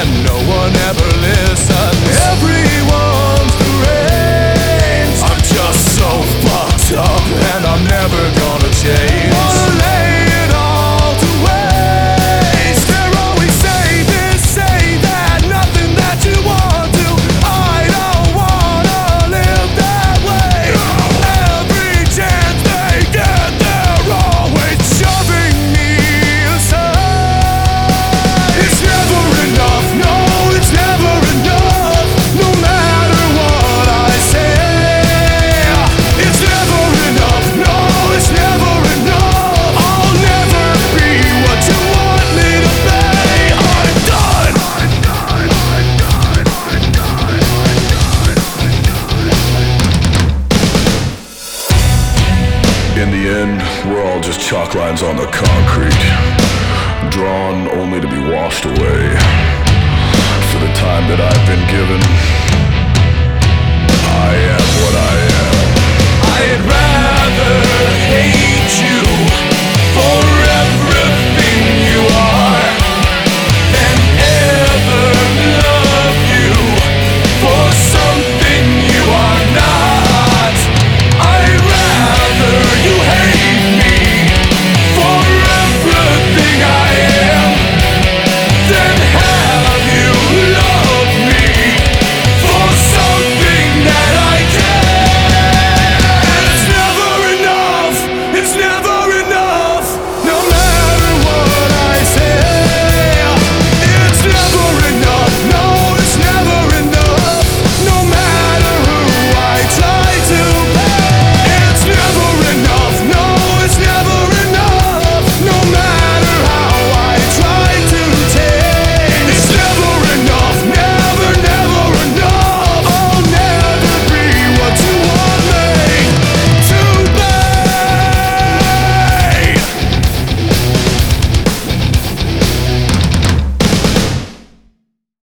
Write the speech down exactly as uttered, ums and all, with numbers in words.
and no one ever listens. Everyone's deranged. I'm just so fucked up and I'm never gonna change. Wanna lay it all to waste. They're always say this, say that, nothing that you want to. I don't wanna live that way. Every chance they get, they're always shoving me aside. It's never enough, no, it's never enough. No matter what I say, it's never enough, no, it's never enough. I'll never be what you want me to be. I'm done. In the end, we're all just chalk lines on the concrete, drawn only to be washed away. For the time that I've been given,